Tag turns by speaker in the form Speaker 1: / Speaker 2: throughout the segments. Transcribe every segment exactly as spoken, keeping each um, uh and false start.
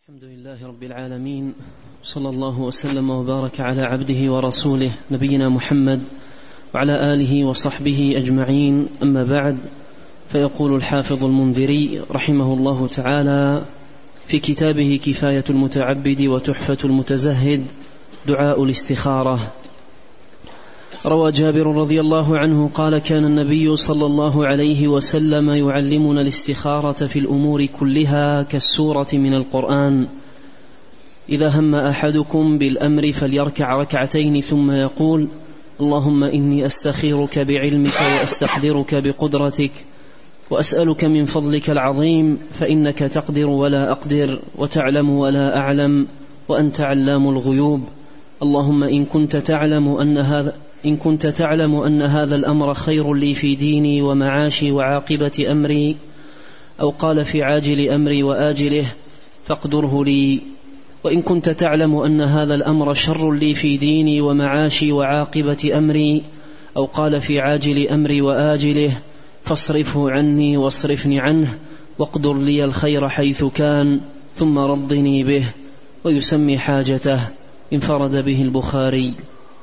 Speaker 1: الحمد لله رب العالمين، صلى الله وسلم وبارك على عبده ورسوله نبينا محمد وعلى آله وصحبه أجمعين. أما بعد، فيقول الحافظ المنذري رحمه الله تعالى في كتابه كفاية المتعبد وتحفة المتزهد دعاء الاستخارة: روى جابر رضي الله عنه قال: كان النبي صلى الله عليه وسلم يعلمنا الاستخارة في الأمور كلها كالسورة من القرآن. إذا هم أحدكم بالأمر فليركع ركعتين ثم يقول: اللهم إني أستخيرك بعلمك وأستقدرك بقدرتك وأسألك من فضلك العظيم، فإنك تقدر ولا أقدر وتعلم ولا أعلم وأنت علام الغيوب. اللهم إن كنت تعلم أن هذا إن كنت تعلم أن هذا الأمر خير لي في ديني ومعاشي وعاقبة أمري، أو قال في عاجل أمري وآجله، فاقدره لي. وإن كنت تعلم أن هذا الأمر شر لي في ديني ومعاشي وعاقبة أمري، أو قال في عاجل أمري وآجله، فاصرفه عني واصرفني عنه، واقدر لي الخير حيث كان، ثم رضني به. ويسمي حاجته. انفرد به البخاري.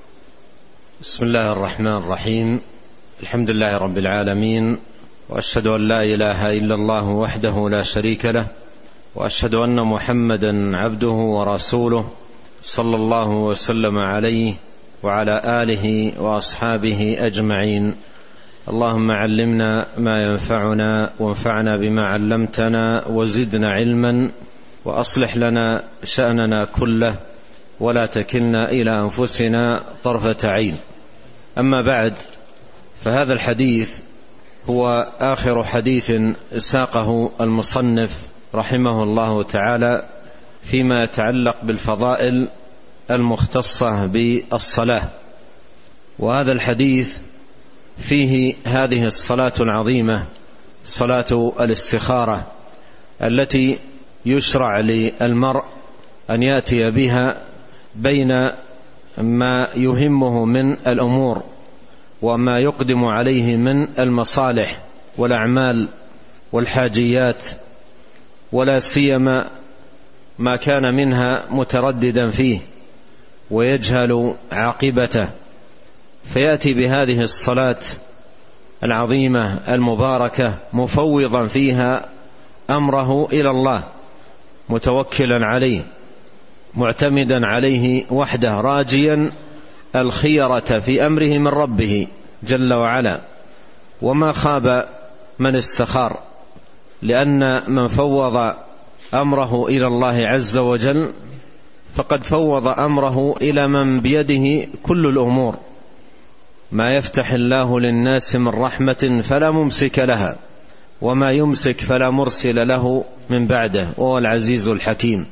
Speaker 2: بسم الله الرحمن الرحيم. الحمد لله رب العالمين، وأشهد أن لا إله إلا الله وحده لا شريك له، وأشهد أن محمدا عبده ورسوله صلى الله وسلم عليه وعلى آله وأصحابه أجمعين. اللهم علمنا ما ينفعنا وانفعنا بما علمتنا وزدنا علما، وأصلح لنا شأننا كله ولا تكلنا إلى أنفسنا طرفة عين. أما بعد، فهذا الحديث هو آخر حديث ساقه المصنف رحمه الله تعالى فيما يتعلق بالفضائل المختصة بالصلاة. وهذا الحديث فيه هذه الصلاة العظيمة، صلاة الاستخارة، التي يشرع للمرء أن يأتي بها بين ما يهمه من الأمور وما يقدم عليه من المصالح والأعمال والحاجيات، ولا سيما ما كان منها مترددا فيه ويجهل عاقبته، فيأتي بهذه الصلاة العظيمة المباركة مفوضا فيها أمره إلى الله، متوكلا عليه، معتمدا عليه وحده، راجيا الخيرة في أمره من ربه جل وعلا. وما خاب من استخار، لأن من فوض أمره إلى الله عز وجل فقد فوض أمره إلى من بيده كل الأمور. ما يفتح الله للناس من رحمة فلا ممسك لها، وما يمسك فلا مرسل له من بعده، وهو العزيز الحكيم.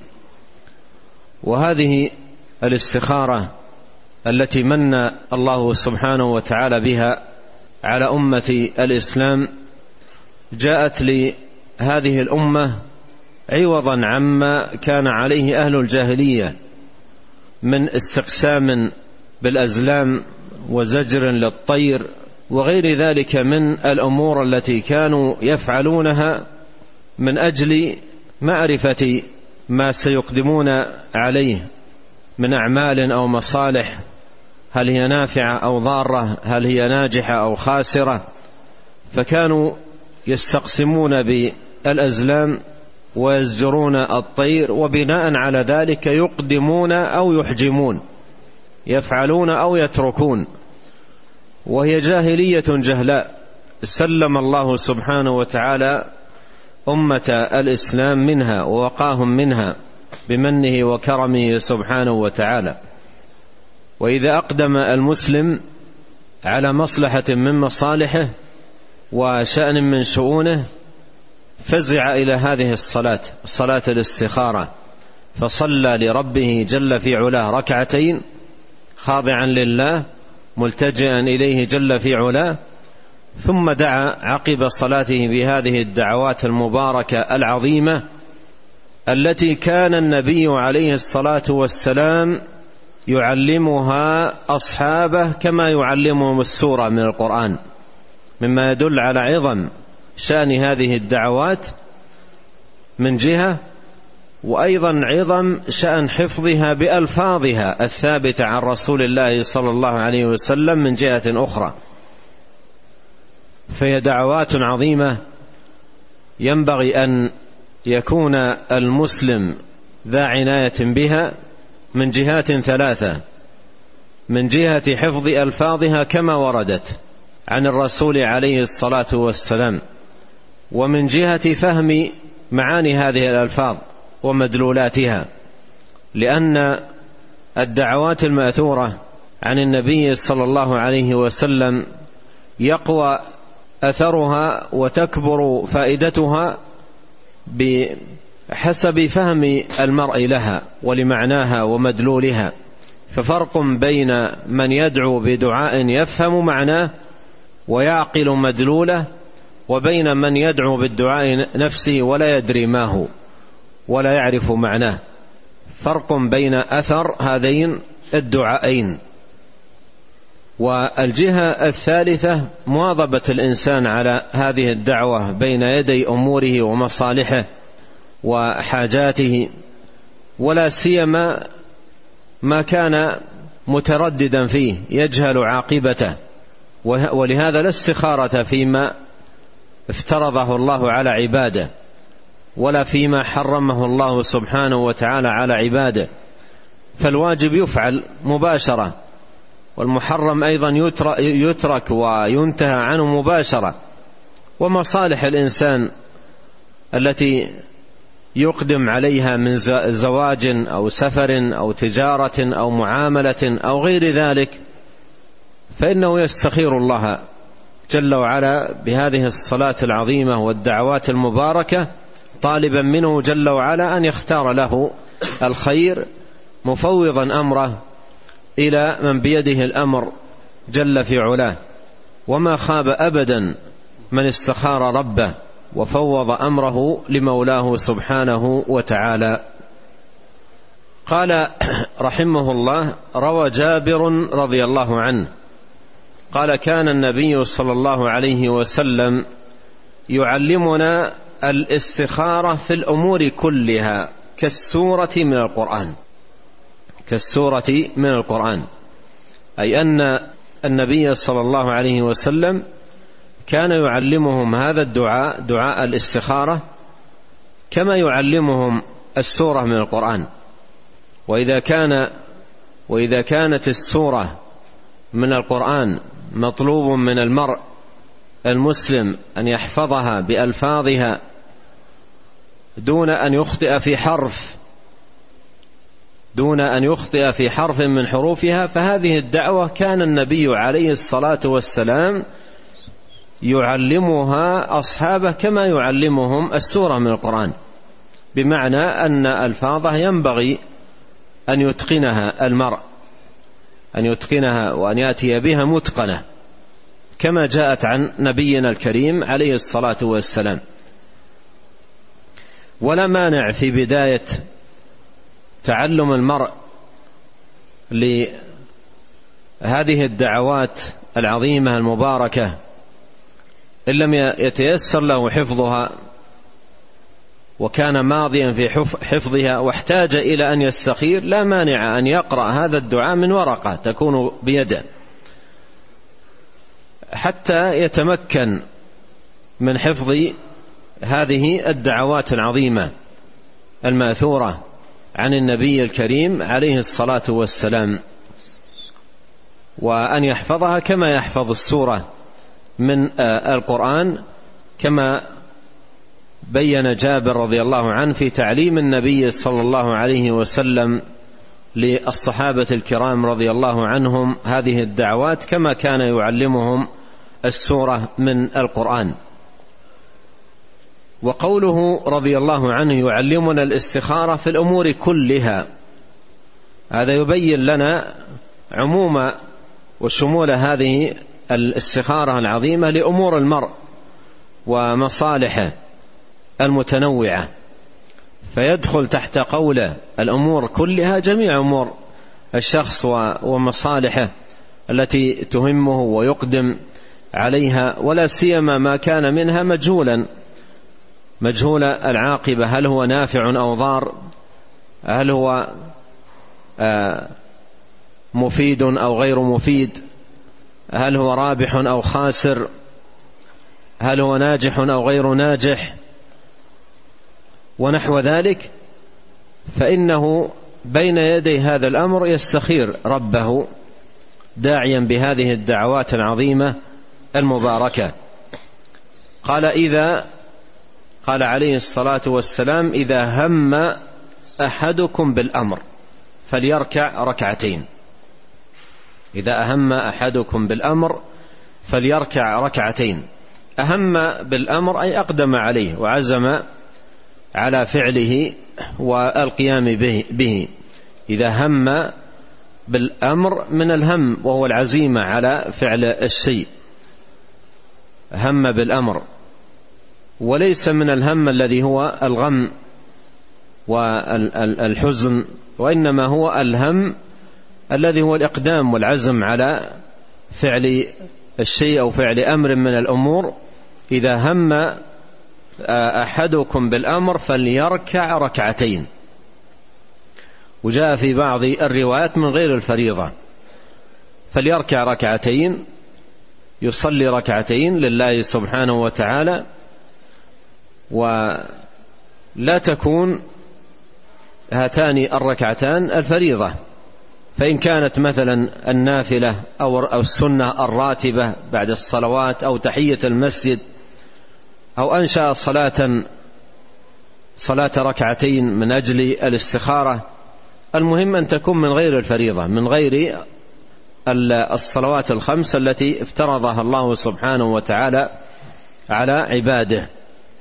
Speaker 2: وهذه الاستخارة التي من الله سبحانه وتعالى بها على أمة الإسلام جاءت لهذه الأمة عوضا عما كان عليه أهل الجاهلية من استقسام بالأزلام وزجر للطير وغير ذلك من الأمور التي كانوا يفعلونها من أجل معرفة ما سيقدمون عليه من أعمال أو مصالح، هل هي نافعة أو ضارة، هل هي ناجحة أو خاسرة. فكانوا يستقسمون بالأزلام ويزجرون الطير، وبناء على ذلك يقدمون أو يحجمون، يفعلون أو يتركون. وهي جاهلية جهلاء سلم الله سبحانه وتعالى أمة الإسلام منها ووقاهم منها بمنه وكرمه سبحانه وتعالى. وإذا أقدم المسلم على مصلحة من مصالحه وشأن من شؤونه فزع إلى هذه الصلاة، صلاة الاستخارة، فصلى لربه جل في علاه ركعتين خاضعا لله ملتجئا إليه جل في علاه، ثم دعا عقب صلاته بهذه الدعوات المباركة العظيمة التي كان النبي عليه الصلاة والسلام يعلمها أصحابه كما يعلمهم السورة من القرآن، مما يدل على عظم شأن هذه الدعوات من جهة، وأيضا عظم شأن حفظها بألفاظها الثابتة عن رسول الله صلى الله عليه وسلم من جهة أخرى، فهي دعوات عظيمة ينبغي أن يكون المسلم ذا عناية بها من جهات ثلاثة: من جهة حفظ ألفاظها كما وردت عن الرسول عليه الصلاة والسلام، ومن جهة فهم معاني هذه الألفاظ ومدلولاتها، لأن الدعوات المأثورة عن النبي صلى الله عليه وسلم يقوى أثرها وتكبر فائدتها بحسب فهم المرء لها ولمعناها ومدلولها. ففرق بين من يدعو بدعاء يفهم معناه ويعقل مدلوله، وبين من يدعو بالدعاء نفسه ولا يدري ما هو ولا يعرف معناه. فرق بين أثر هذين الدعائين. والجهة الثالثة مواظبة الإنسان على هذه الدعوة بين يدي أموره ومصالحه وحاجاته، ولا سيما ما كان مترددا فيه يجهل عاقبته، ولهذا لا استخارة فيما افترضه الله على عباده ولا فيما حرمه الله سبحانه وتعالى على عباده، فالواجب يفعل مباشرة، والمحرم أيضا يترك وينتهى عنه مباشرة. ومصالح الإنسان التي يقدم عليها من زواج أو سفر أو تجارة أو معاملة أو غير ذلك، فإنه يستخير الله جل وعلا بهذه الصلاة العظيمة والدعوات المباركة، طالبا منه جل وعلا أن يختار له الخير، مفوضا أمره إلى من بيده الأمر جل في علاه. وما خاب أبدا من استخار ربه وفوض أمره لمولاه سبحانه وتعالى. قال رحمه الله: روى جابر رضي الله عنه قال: كان النبي صلى الله عليه وسلم يعلمنا الاستخارة في الأمور كلها كالسورة من القرآن، كالسورة من القرآن، أي أن النبي صلى الله عليه وسلم كان يعلمهم هذا الدعاء، دعاء الاستخارة، كما يعلمهم السورة من القرآن. وإذا كان وإذا كانت السورة من القرآن مطلوب من المرء المسلم أن يحفظها بألفاظها دون أن يخطئ في حرف دون أن يخطئ في حرف من حروفها، فهذه الدعوة كان النبي عليه الصلاة والسلام يعلمها أصحابه كما يعلمهم السورة من القرآن، بمعنى أن ألفاظه ينبغي أن يتقنها المرء، أن يتقنها وأن يأتي بها متقنة كما جاءت عن نبينا الكريم عليه الصلاة والسلام. ولا مانع في بداية تعلم المرء لهذه الدعوات العظيمة المباركة إن لم يتيسر له حفظها وكان ماضيا في حفظها واحتاج إلى أن يستخير، لا مانع أن يقرأ هذا الدعاء من ورقة تكون بيده حتى يتمكن من حفظ هذه الدعوات العظيمة المأثورة عن النبي الكريم عليه الصلاة والسلام، وأن يحفظها كما يحفظ السورة من القرآن، كما بين جابر رضي الله عنه في تعليم النبي صلى الله عليه وسلم للصحابة الكرام رضي الله عنهم هذه الدعوات كما كان يعلمهم السورة من القرآن. وقوله رضي الله عنه يعلمنا الاستخارة في الأمور كلها، هذا يبين لنا عموم وشمول هذه الاستخارة العظيمة لأمور المرء ومصالحه المتنوعة، فيدخل تحت قوله الأمور كلها جميع أمور الشخص ومصالحه التي تهمه ويقدم عليها، ولا سيما ما كان منها مجهولا مجهول العاقبة، هل هو نافع أو ضار، هل هو مفيد أو غير مفيد، هل هو رابح أو خاسر، هل هو ناجح أو غير ناجح، ونحو ذلك، فإنه بين يدي هذا الأمر يستخير ربه داعيا بهذه الدعوات العظيمة المباركة. قال إذا قال عليه الصلاة والسلام: إذا هم أحدكم بالأمر فليركع ركعتين. إذا أهم أحدكم بالأمر فليركع ركعتين. أهم بالأمر أي أقدم عليه وعزم على فعله والقيام به, به. إذا هم بالأمر من الهم وهو العزيمة على فعل الشيء، هم بالأمر، وليس من الهم الذي هو الغم والحزن، وإنما هو الهم الذي هو الإقدام والعزم على فعل الشيء أو فعل أمر من الأمور. إذا هم أحدكم بالأمر فليركع ركعتين. وجاء في بعض الروايات من غير الفريضة: فليركع ركعتين، يصلي ركعتين لله سبحانه وتعالى، ولا تكون هاتان الركعتان الفريضة. فإن كانت مثلا النافلة أو السنة الراتبة بعد الصلوات أو تحية المسجد أو أنشأ صلاة صلاة ركعتين من أجل الاستخارة، المهم أن تكون من غير الفريضة، من غير الصلوات الخمس التي افترضها الله سبحانه وتعالى على عباده.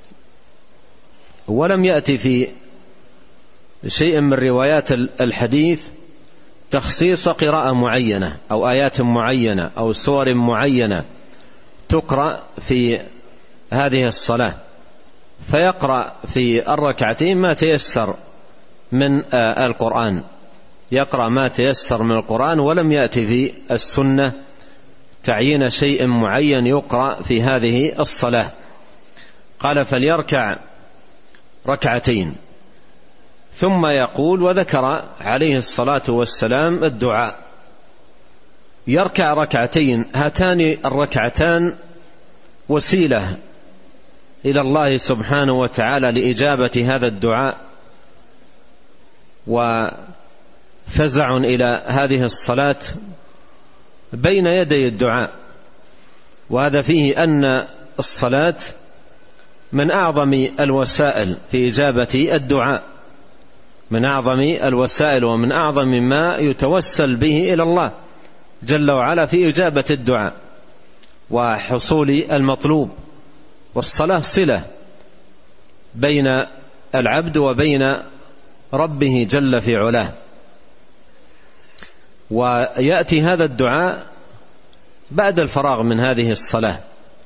Speaker 2: ولم يأتي في شيء من روايات الحديث تخصيص قراءة معينة أو آيات معينة أو سور معينة تقرأ في هذه الصلاة، فيقرأ في الركعتين ما تيسر من القرآن، يقرأ ما تيسر من القرآن. ولم يأتي في السنة تعيين شيء معين يقرأ في هذه الصلاة. قال: فليركع ركعتين ثم يقول. وذكر عليه الصلاة والسلام الدعاء. يركع ركعتين، هاتان الركعتان وسيلة إلى الله سبحانه وتعالى لإجابة هذا الدعاء، وفزع إلى هذه الصلاة بين يدي الدعاء. وهذا فيه أن الصلاة من أعظم الوسائل في إجابة الدعاء، من أعظم الوسائل ومن أعظم ما يتوسل به إلى الله جل وعلا في إجابة الدعاء وحصول المطلوب. والصلاة صلة بين العبد وبين ربه جل في علاه. ويأتي هذا الدعاء بعد الفراغ من هذه الصلاة،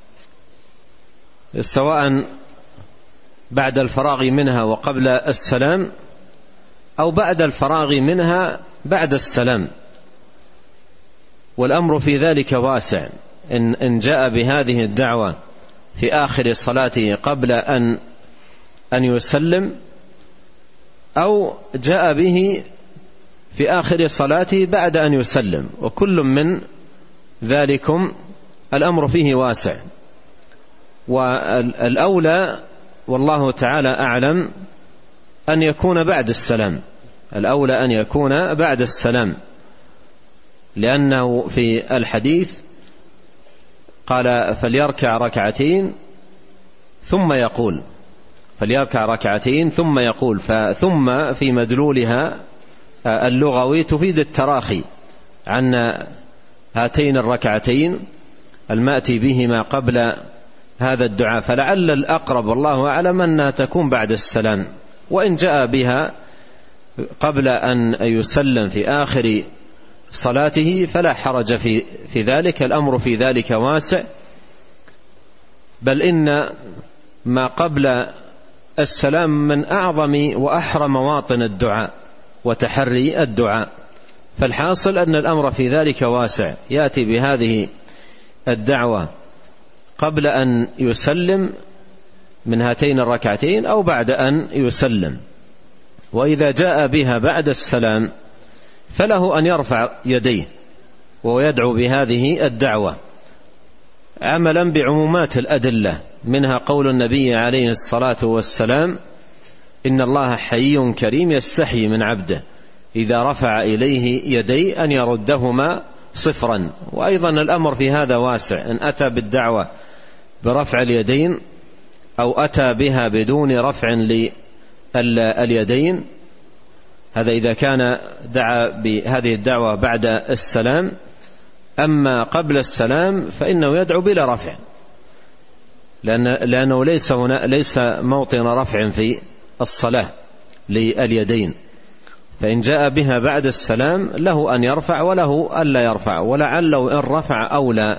Speaker 2: سواء بعد الفراغ منها وقبل السلام أو بعد الفراغ منها بعد السلام. والأمر في ذلك واسع. إن, إن جاء بهذه الدعوة في آخر صلاته قبل أن أن يسلم، أو جاء به في آخر صلاته بعد أن يسلم، وكل من ذلكم الأمر فيه واسع. والأولى والله تعالى أعلم أن يكون بعد السلام، الأولى أن يكون بعد السلام، لأنه في الحديث قال: فليركع ركعتين ثم يقول. فليركع ركعتين ثم يقول. فثم في مدلولها اللغوي تفيد التراخي عن هاتين الركعتين المأتي بهما قبل هذا الدعاء، فلعل الأقرب والله أعلم أنها تكون بعد السلام. وإن جاء بها قبل أن يسلم في آخر صلاته فلا حرج في, في ذلك. الأمر في ذلك واسع، بل إن ما قبل السلام من أعظم وأحرى مواطن الدعاء وتحري الدعاء. فالحاصل أن الأمر في ذلك واسع. يأتي بهذه الدعوة قبل أن يسلم من هاتين الركعتين أو بعد أن يسلم. وإذا جاء بها بعد السلام فله أن يرفع يديه ويدعو بهذه الدعوة عملا بعمومات الأدلة، منها قول النبي عليه الصلاة والسلام: إن الله حيي كريم يستحيي من عبده إذا رفع إليه يدي أن يردهما صفرا. وأيضا الأمر في هذا واسع، إن أتى بالدعوة برفع اليدين أو أتى بها بدون رفع لليدين، هذا إذا كان دعا بهذه الدعوة بعد السلام. أما قبل السلام فإنه يدعو بلا رفع، لأن لأنه ليس هنا ليس موطن رفع في الصلاة لليدين، فإن جاء بها بعد السلام له أن يرفع وله ألا يرفع، ولعله إن رفع أولى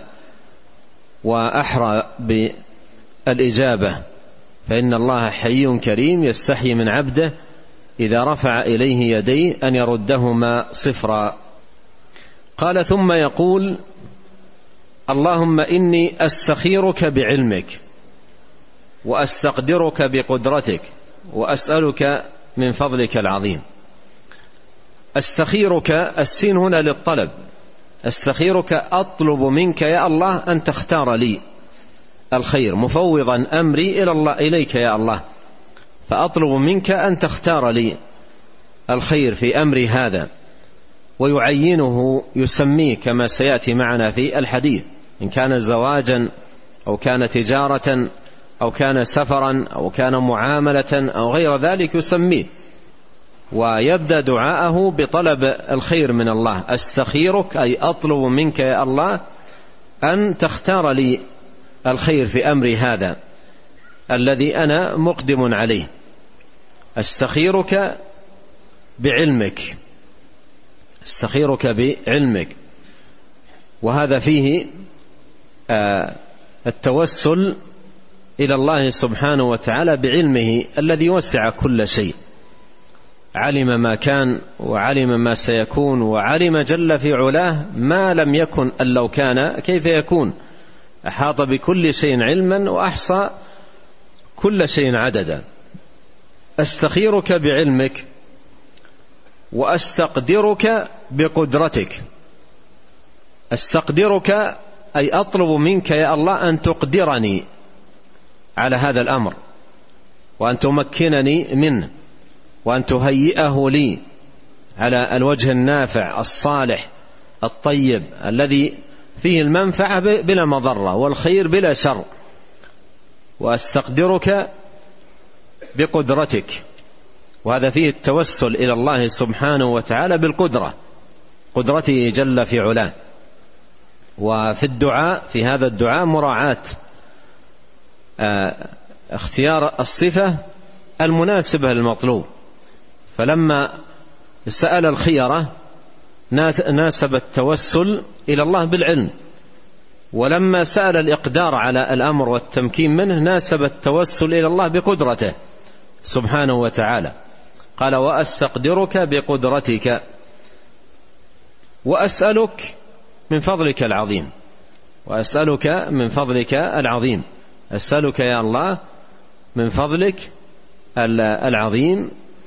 Speaker 2: وأحرى بالإجابة، فإن الله حي كريم يستحيي من عبده إذا رفع إليه يديه أن يردهما صفرا. قال: ثم يقول: اللهم إني أستخيرك بعلمك وأستقدرك بقدرتك وأسألك من فضلك العظيم. أستخيرك، السين هنا للطلب، أستخيرك أطلب منك يا الله أن تختار لي الخير، مفوضا أمري إلى الله إليك يا الله، فأطلب منك أن تختار لي الخير في أمري هذا، ويعينه يسميه كما سيأتي معنا في الحديث، إن كان زواجا أو كان تجارة أو كان سفرا أو كان معاملة أو غير ذلك يسميه، ويبدأ دعاءه بطلب الخير من الله. أستخيرك أي أطلب منك يا الله أن تختار لي الخير في أمري هذا الذي أنا مقدم عليه. أستخيرك بعلمك، أستخيرك بعلمك، وهذا فيه آه التوسل إلى الله سبحانه وتعالى بعلمه الذي وسع كل شيء، علم ما كان وعلم ما سيكون، وعلم جل في علاه ما لم يكن أن لو كان كيف يكون، أحاط بكل شيء علما وأحصى كل شيء عددا. أستخيرك بعلمك وأستقدرك بقدرتك. أستقدرك أي أطلب منك يا الله أن تقدرني على هذا الأمر، وأن تمكنني منه، وأن تهيئه لي على الوجه النافع الصالح الطيب الذي فيه المنفعة بلا مضرة والخير بلا شر. وأستقدرك بقدرتك، وهذا فيه التوسل إلى الله سبحانه وتعالى بالقدرة، قدرته جل في علاه. وفي الدعاء في هذا الدعاء مراعاة اه اختيار الصفة المناسبة للمطلوب، فلما سأل الخيرة ناسب التوسل إلى الله بالعلم، ولما سأل الإقدار على الأمر والتمكين منه ناسب التوسل إلى الله بقدرته سبحانه وتعالى. قال: وأستقدرك بقدرتك وأسألك من فضلك العظيم. وأسألك من فضلك العظيم، أسألك يا الله من فضلك العظيم.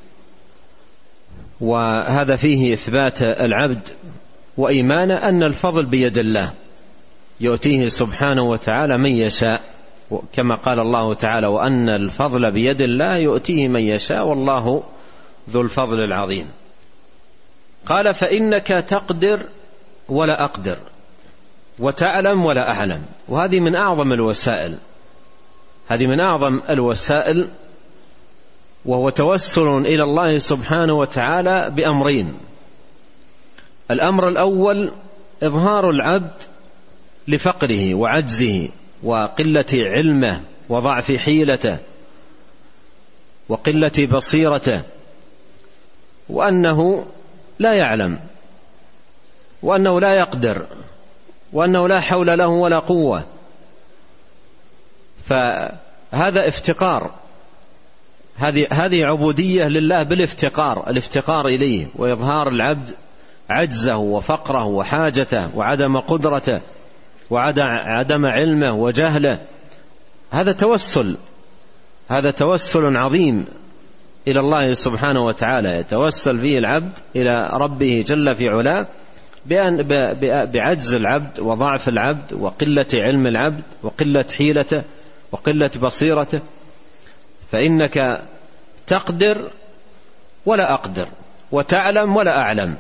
Speaker 2: وهذا فيه إثبات العبد وإيمان أن الفضل بيد الله يؤتيه سبحانه وتعالى من يشاء، كما قال الله تعالى: وأن الفضل بيد الله يؤتيه من يشاء والله ذو الفضل العظيم. قال: فإنك تقدر ولا أقدر، وتعلم ولا أعلم. وهذه من أعظم الوسائل، هذه من أعظم الوسائل، وهو توسل إلى الله سبحانه وتعالى بأمرين. الأمر الأول إظهار العبد لفقره وعجزه وقلة علمه وضعف حيلته وقلة بصيرته، وأنه لا يعلم، وأنه لا يقدر، وأنه لا حول له ولا قوة. فهذا افتقار، هذه هذه عبودية لله بالافتقار، الافتقار إليه، وإظهار العبد عجزه وفقره وحاجته وعدم قدرته وعدم علمه وجهله. هذا توسل هذا توسل عظيم إلى الله سبحانه وتعالى، يتوسل فيه العبد إلى ربه جل في علاه بأن بعجز العبد وضعف العبد وقلة علم العبد وقلة حيلته وقلة بصيرته. فإنك تقدر ولا أقدر، وتعلم ولا أعلم.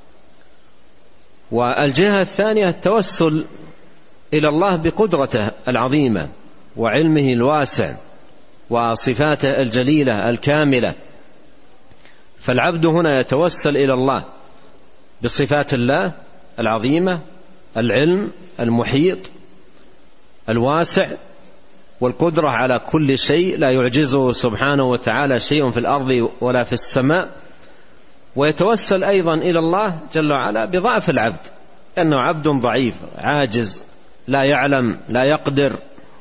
Speaker 2: والجهة الثانية التوسل إلى الله بقدرته العظيمة وعلمه الواسع وصفاته الجليلة الكاملة. فالعبد هنا يتوسل إلى الله بصفات الله العظيمة، العلم المحيط الواسع، والقدرة على كل شيء، لا يعجزه سبحانه وتعالى شيء في الأرض ولا في السماء. ويتوسل أيضا إلى الله جل وعلا بضعف العبد، أنه عبد ضعيف عاجز لا يعلم لا يقدر.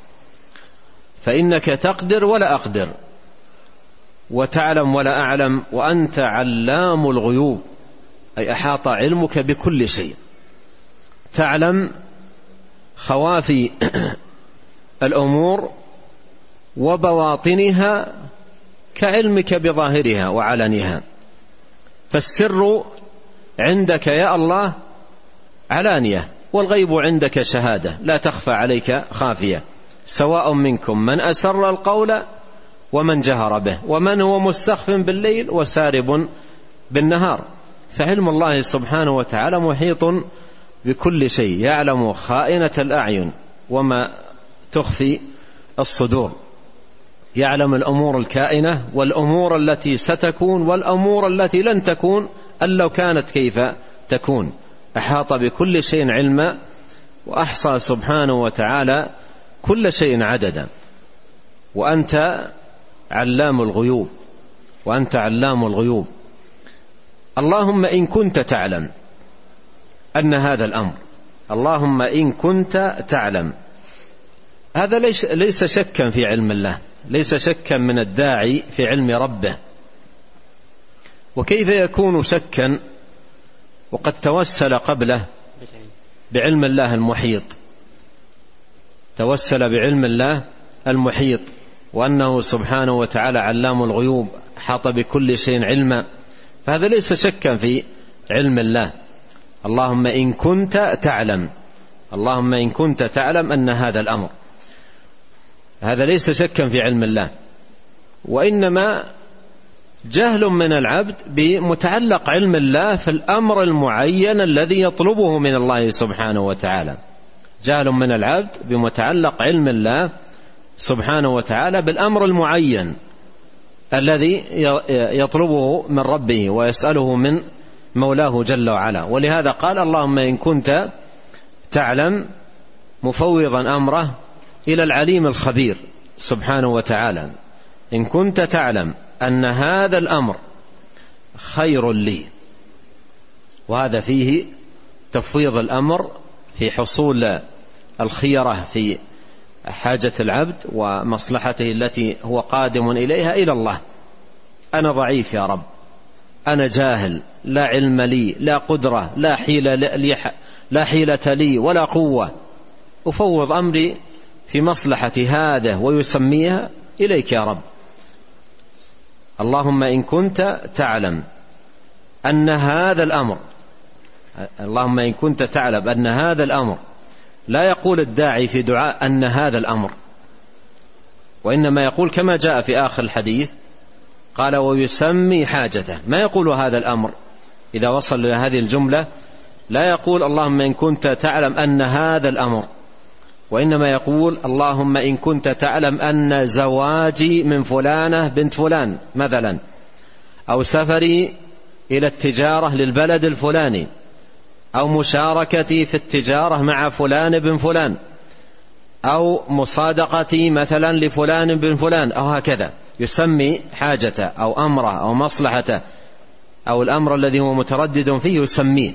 Speaker 2: فإنك تقدر ولا أقدر، وتعلم ولا أعلم، وأنت علام الغيوب، أي أحاط علمك بكل شيء. تعلم خوافي الأمور وبواطنها كعلمك بظاهرها وعلنها. فالسر عندك يا الله علانية، والغيب عندك شهادة لا تخفى عليك خافية. سواء منكم من أسر القول ومن جهر به، ومن هو مستخف بالليل وسارب بالنهار. فعلم الله سبحانه وتعالى محيط بكل شيء، يعلم خائنة الأعين وما تخفي الصدور، يعلم الأمور الكائنة والأمور التي ستكون والأمور التي لن تكون أن لو كانت كيف تكون. أحاط بكل شيء علما، وأحصى سبحانه وتعالى كل شيء عددا. وأنت علام الغيوب، وأنت علام الغيوب. اللهم إن كنت تعلم أن هذا الأمر، اللهم إن كنت تعلم، هذا ليس, ليس شكا في علم الله، ليس شكا من الداعي في علم ربه. وكيف يكون شكا وقد توسل قبله بعلم الله المحيط، توسل بعلم الله المحيط، وأنه سبحانه وتعالى علام الغيوب حاط بكل شيء علما. فهذا ليس شكا في علم الله. اللهم إن كنت تعلم، اللهم إن كنت تعلم أن هذا الأمر، هذا ليس شكا في علم الله، وإنما جهل من العبد بمتعلق علم الله في الأمر المعين الذي يطلبه من الله سبحانه وتعالى. جهل من العبد بمتعلق علم الله سبحانه وتعالى بالأمر المعين الذي يطلبه من ربه ويسأله من مولاه جل وعلا. ولهذا قال اللهم إن كنت تعلم، مفوضا أمره إلى العليم الخبير سبحانه وتعالى. إن كنت تعلم أن هذا الأمر خير لي، وهذا فيه تفويض الأمر في حصول الخيرة في حاجة العبد ومصلحته التي هو قادم إليها إلى الله. أنا ضعيف يا رب، أنا جاهل، لا علم لي، لا قدرة، لا حيلة لي, لا حيلة لي ولا قوة. أفوض أمري في مصلحة هذا ويسميها إليك يا رب. اللهم إن كنت تعلم أن هذا الأمر، اللهم إن كنت تعلم أن هذا الأمر، لا يقول الداعي في دعاء أن هذا الأمر، وإنما يقول كما جاء في آخر الحديث قال ويسمي حاجته. ما يقول هذا الأمر إذا وصل إلى هذه الجملة، لا يقول اللهم إن كنت تعلم أن هذا الأمر، وإنما يقول اللهم إن كنت تعلم أن زواجي من فلانة بنت فلان مثلا، أو سفري إلى التجارة للبلد الفلاني، أو مشاركتي في التجارة مع فلان بن فلان، أو مصادقتي مثلا لفلان بن فلان، أو هكذا يسمي حاجته أو أمره أو مصلحته أو الأمر الذي هو متردد فيه يسميه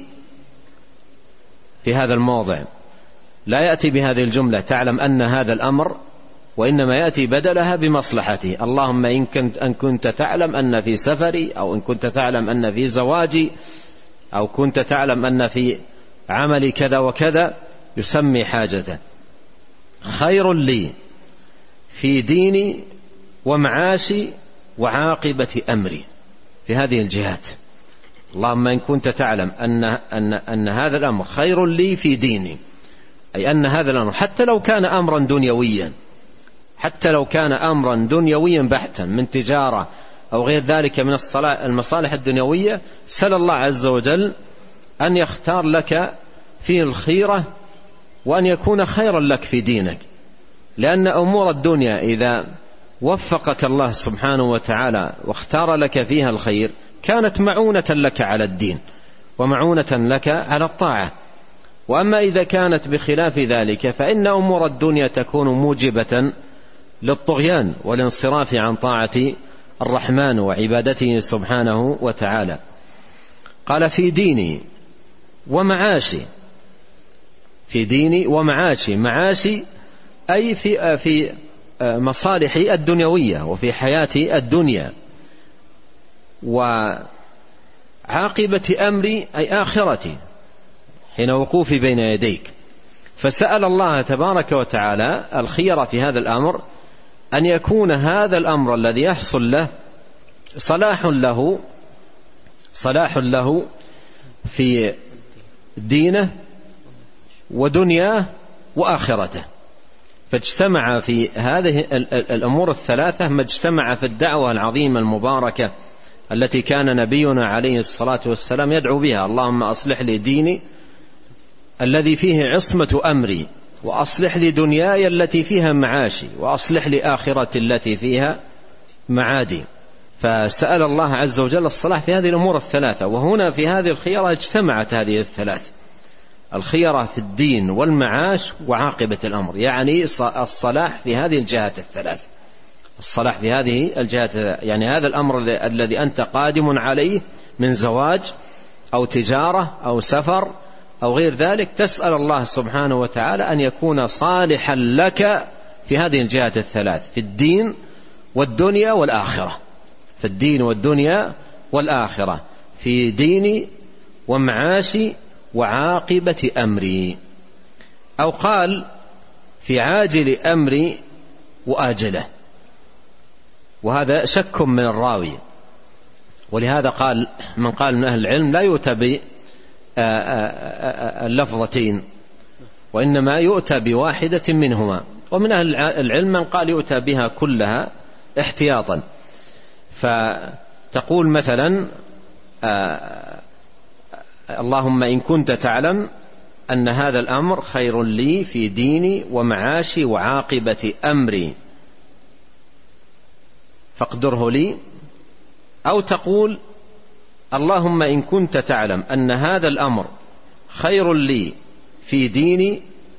Speaker 2: في هذا الموضع. لا يأتي بهذه الجملة تعلم أن هذا الأمر، وإنما يأتي بدلها بمصلحته. اللهم إن كنت, أن كنت تعلم أن في سفري، أو إن كنت تعلم أن في زواجي، أو كنت تعلم أن في عملي كذا وكذا، يسمي حاجته. خير لي في ديني ومعاشي وعاقبة أمري في هذه الجهات. اللهم إن كنت تعلم أن, أن, أن هذا الأمر خير لي في ديني، أي أن هذا الأمر حتى لو كان أمرا دنيويا، حتى لو كان أمرا دنيويا بحتا من تجارة أو غير ذلك من المصالح الدنيوية، سأل الله عز وجل أن يختار لك فيه الخيرة وأن يكون خيرا لك في دينك، لأن أمور الدنيا إذا وفقك الله سبحانه وتعالى واختار لك فيها الخير كانت معونة لك على الدين ومعونة لك على الطاعة. وأما إذا كانت بخلاف ذلك فإن أمور الدنيا تكون موجبة للطغيان والانصراف عن طاعة الرحمن وعبادته سبحانه وتعالى. قال في ديني ومعاشي، في ديني ومعاشي، معاشي أي في في مصالحي الدنيوية وفي حياتي الدنيا، وعاقبة أمري أي آخرتي حين وقوفي بين يديك. فسأل الله تبارك وتعالى الخير في هذا الأمر، أن يكون هذا الأمر الذي يحصل له صلاح له صلاح له في دينه ودنياه وآخرته. فاجتمع في هذه الأمور الثلاثة ما اجتمع في الدعوة العظيمة المباركة التي كان نبينا عليه الصلاة والسلام يدعو بها: اللهم أصلح لي ديني الذي فيه عصمة أمري، وأصلح لي دنياي التي فيها معاشي، وأصلح لي آخرتي التي فيها معادي. فسأل الله عز وجل الصلاح في هذه الأمور الثلاثة، وهنا في هذه الخيرة اجتمعت هذه الثلاث: الخيرة في الدين والمعاش وعاقبة الأمر، يعني الصلاح في هذه الجهات الثلاث، الصلاح في هذه الجهات، يعني هذا الأمر الذي أنت قادم عليه من زواج أو تجارة أو سفر أو غير ذلك، تسأل الله سبحانه وتعالى أن يكون صالحا لك في هذه الجهات الثلاث: في الدين والدنيا والآخرة، في الدين والدنيا والآخرة، في ديني ومعاشي وعاقبة أمري. أو قال في عاجل أمري وآجله، وهذا شك من الراوي، ولهذا قال من قال من أهل العلم لا يؤتى باللفظتين وإنما يؤتى بواحدة منهما، ومن أهل العلم من قال يؤتى بها كلها احتياطا. فتقول مثلا اللهم إن كنت تعلم أن هذا الأمر خير لي في ديني ومعاشي وعاقبة أمري فاقدره لي. أو تقول اللهم إن كنت تعلم أن هذا الأمر خير لي في ديني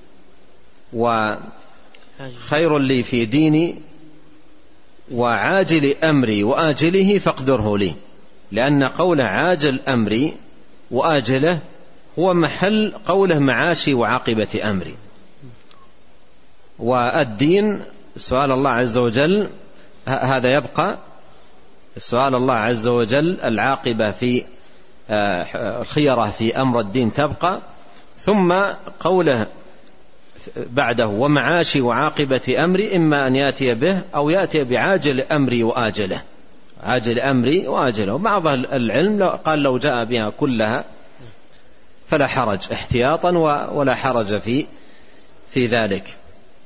Speaker 2: وخير لي في ديني وعاجل أمري وآجله فاقدره لي، لأن قول عاجل أمري وآجله هو محل قوله معاشي وعاقبة أمري. والدين سؤال الله عز وجل هذا يبقى، سؤال الله عز وجل العاقبة في الخيرة في أمر الدين تبقى، ثم قوله بعده ومعاشي وعاقبة أمري إما أن يأتي به أو يأتي بعاجل أمري وآجله، عاجل أمري وآجله. وبعض العلم قال لو جاء بها كلها فلا حرج احتياطا ولا حرج في في ذلك.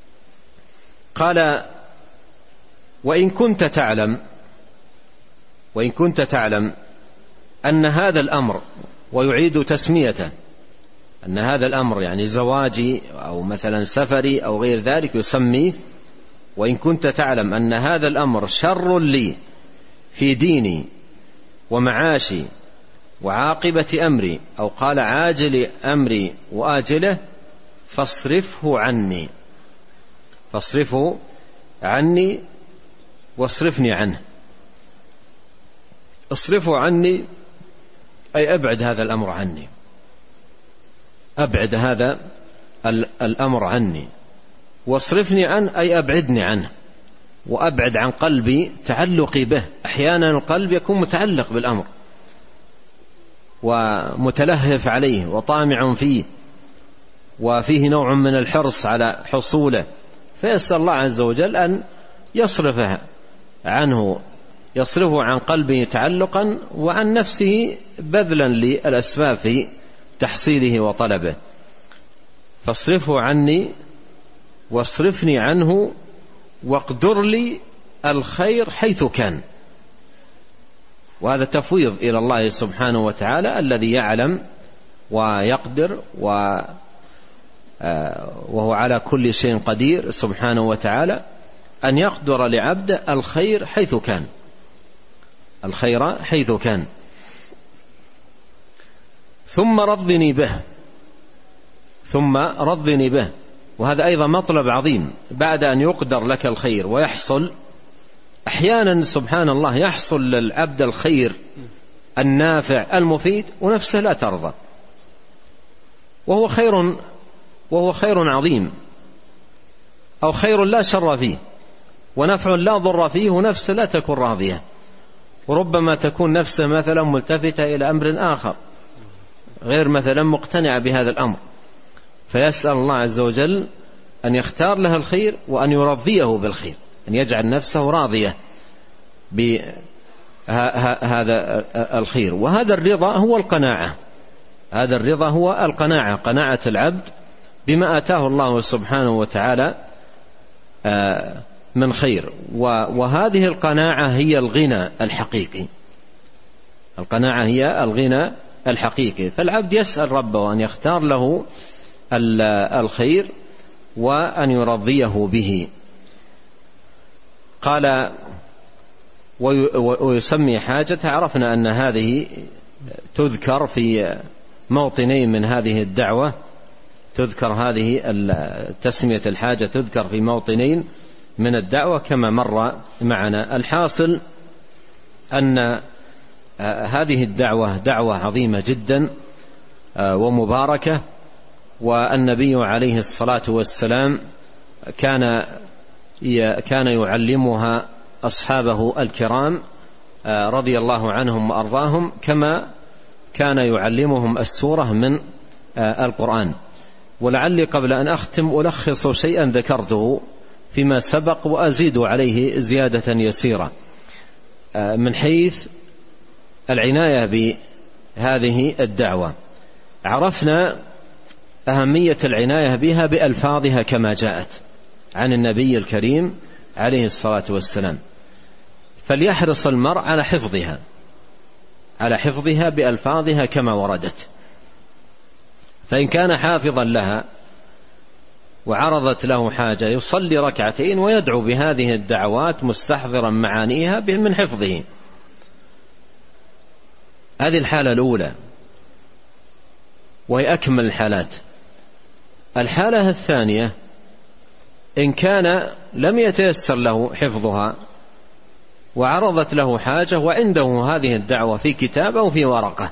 Speaker 2: قال وإن كنت تعلم وإن كنت تعلم أن هذا الأمر، ويعيد تسميته، أن هذا الأمر يعني زواجي أو مثلا سفري أو غير ذلك يسميه وإن كنت تعلم أن هذا الأمر شر لي في ديني ومعاشي وعاقبة أمري، أو قال عاجل أمري وآجله فاصرفه عني، فاصرفه عني واصرفني عنه. اصرفه عني أي أبعد هذا الأمر عني، أبعد هذا الأمر عني، واصرفني عنه أي أبعدني عنه، وأبعد عن قلبي تعلقي به. أحيانا القلب يكون متعلق بالأمر ومتلهف عليه وطامع فيه وفيه نوع من الحرص على حصوله، فيسأل الله عز وجل أن يصرفها عنه يصرفه عن قلبه تعلقا وعن نفسه بذلا للأسباب في تحصيله وطلبه. فاصرفه عني واصرفني عنه واقدر لي الخير حيث كان. وهذا تفويض إلى الله سبحانه وتعالى الذي يعلم ويقدر وهو على كل شيء قدير سبحانه وتعالى، أن يقدر لعبده الخير حيث كان، الخير حيث كان. ثم رضني به، ثم رضني به. وهذا أيضا مطلب عظيم بعد أن يقدر لك الخير ويحصل. أحيانا سبحان الله يحصل للعبد الخير النافع المفيد ونفسه لا ترضى، وهو خير وهو خير عظيم، أو خير لا شر فيه ونفع لا ضر فيه ونفسه لا تكون راضية. وربما تكون نفسه مثلا ملتفتة إلى أمر آخر غير مثلا مقتنعة بهذا الأمر، فيسأل الله عز وجل أن يختار له الخير وأن يرضيه بالخير، أن يجعل نفسه راضية بهذا الخير. وهذا الرضا هو القناعة، هذا الرضا هو القناعة، قناعة العبد بما آتاه الله سبحانه وتعالى من خير. وهذه القناعة هي الغنى الحقيقي، القناعة هي الغنى الحقيقي. فالعبد يسأل ربه أن يختار له الخير وأن يرضيه به. قال ويسمي حاجته. عرفنا أن هذه تذكر في موطنين من هذه الدعوة، تذكر هذه تسمية الحاجة تذكر في موطنين من الدعوة كما مر معنا. الحاصل أن هذه الدعوة دعوة عظيمة جدا ومباركة، والنبي عليه الصلاة والسلام كان كان يعلمها أصحابه الكرام رضي الله عنهم وأرضاهم كما كان يعلمهم السورة من القرآن. ولعلي قبل أن أختم ألخص شيئا ذكرته فيما سبق وأزيد عليه زيادة يسيرة من حيث العناية بهذه الدعوة. عرفنا أهمية العناية بها بألفاظها كما جاءت عن النبي الكريم عليه الصلاة والسلام، فليحرص المرء على حفظها، على حفظها بألفاظها كما وردت. فإن كان حافظا لها وعرضت له حاجة يصلي ركعتين ويدعو بهذه الدعوات مستحضرا معانيها من حفظه. هذه الحالة الأولى وهي أكمل الحالات. الحالة الثانية إن كان لم يتيسر له حفظها وعرضت له حاجة وعنده هذه الدعوة في كتاب أو في ورقة،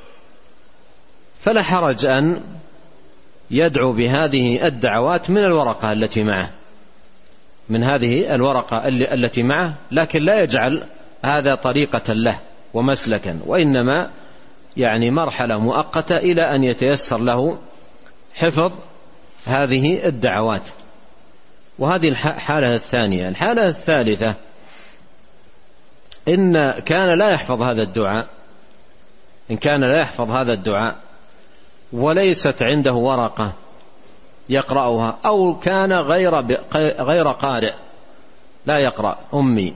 Speaker 2: فلا حرج أن يدعو بهذه الدعوات من الورقة التي معه، من هذه الورقة التي معه، لكن لا يجعل هذا طريقة له ومسلكا، وإنما يعني مرحلة مؤقتة إلى أن يتيسر له حفظ هذه الدعوات. وهذه الحالة الثانية. الحالة الثالثة إن كان لا يحفظ هذا الدعاء، إن كان لا يحفظ هذا الدعاء وليست عنده ورقة يقرأها، أو كان غير غير قارئ لا يقرأ أمي،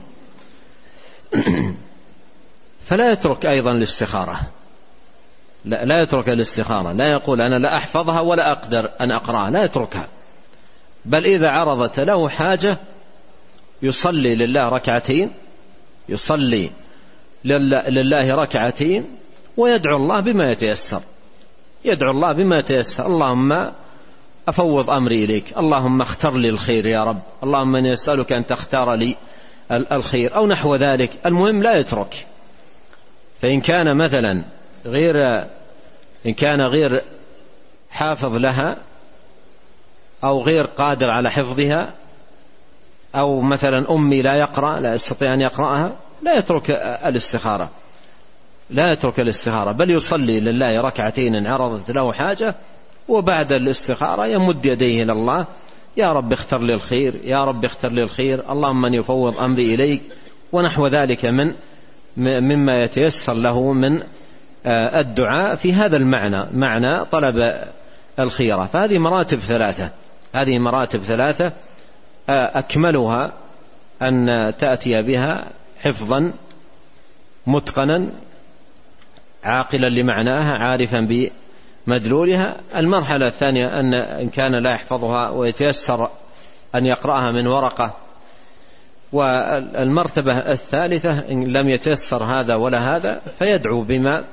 Speaker 2: فلا يترك أيضا الاستخارة، لا, لا يترك الاستخارة، لا يقول أنا لا أحفظها ولا أقدر أن أقرأها، لا يتركها، بل إذا عرضت له حاجة يصلي لله ركعتين، يصلي لله ركعتين ويدعو الله بما يتيسر، يدعو الله بما يتيسر. اللهم أفوض أمري إليك، اللهم اختر لي الخير يا رب، اللهم أني أسألك أن تختار لي الخير أو نحو ذلك. المهم لا يترك. فإن كان مثلا غير إن كان غير حافظ لها أو غير قادر على حفظها، أو مثلا أمي لا يقرأ لا يستطيع أن يقرأها، لا يترك الاستخارة، لا يترك الاستخارة، بل يصلي لله ركعتين إن عرضت له حاجة، وبعد الاستخارة يمد يديه إلى الله، يا رب اختر لي الخير، يا رب اختر لي الخير، اللهم من يفوض أمري إليك ونحو ذلك من مما يتيسر له من الدعاء في هذا المعنى، معنى طلب الخيرة. فهذه مراتب ثلاثة، هذه مراتب ثلاثة أكملها أن تأتي بها حفظا متقنا عاقلا لمعناها عارفا بمدلولها. المرحلة الثانية أن إن كان لا يحفظها ويتيسر أن يقرأها من ورقة. والمرتبة الثالثة إن لم يتيسر هذا ولا هذا فيدعو بما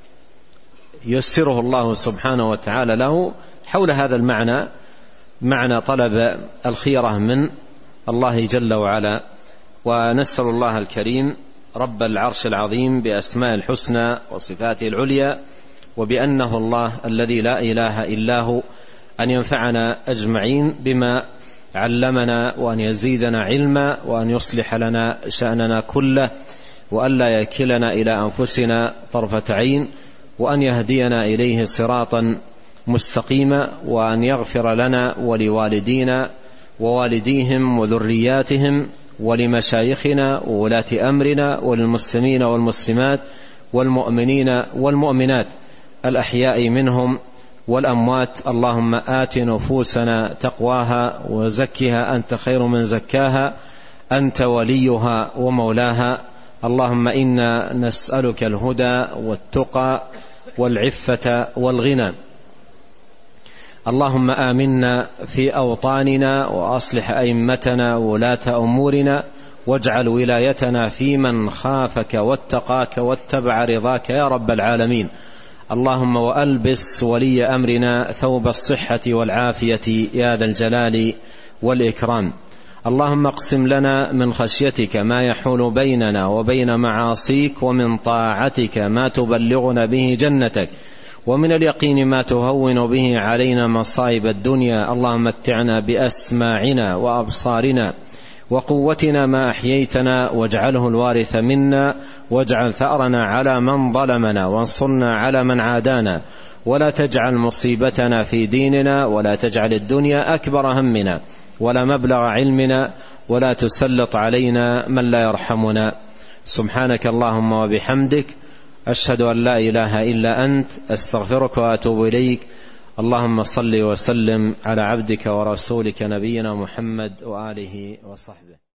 Speaker 2: يسره الله سبحانه وتعالى له حول هذا المعنى، معنى طلب الخيرة من الله جل وعلا. ونسأل الله الكريم رب العرش العظيم بأسماء الحسنى وصفاته العليا وبأنه الله الذي لا إله إلا هو أن ينفعنا أجمعين بما علمنا، وأن يزيدنا علما، وأن يصلح لنا شأننا كله، وأن لا يكلنا إلى أنفسنا طرفة عين، وأن يهدينا إليه صراطا مستقيما، وأن يغفر لنا ولوالدينا ووالديهم وذرياتهم ولمشايخنا وولاة أمرنا وللمسلمين والمسلمات والمؤمنين والمؤمنات الأحياء منهم والأموات. اللهم آت نفوسنا تقواها وزكها أنت خير من زكاها أنت وليها ومولاها. اللهم إنا نسألك الهدى والتقى والعفة والغنى. اللهم آمنا في أوطاننا وأصلح أئمتنا وولاة أمورنا، واجعل ولايتنا في من خافك واتقاك واتبع رضاك يا رب العالمين. اللهم وألبس ولي أمرنا ثوب الصحة والعافية يا ذا الجلال والإكرام. اللهم اقسم لنا من خشيتك ما يحول بيننا وبين معاصيك، ومن طاعتك ما تبلغنا به جنتك، ومن اليقين ما تهون به علينا مصائب الدنيا. اللهم متعنا بأسماعنا وأبصارنا وقوتنا ما أحييتنا، واجعله الوارث منا، واجعل ثأرنا على من ظلمنا، وانصرنا على من عادانا، ولا تجعل مصيبتنا في ديننا، ولا تجعل الدنيا أكبر همنا ولا مبلغ علمنا، ولا تسلط علينا من لا يرحمنا. سبحانك اللهم وبحمدك، أشهد أن لا إله إلا أنت، أستغفرك وأتوب إليك. اللهم صل وسلم على عبدك ورسولك نبينا محمد وآله وصحبه.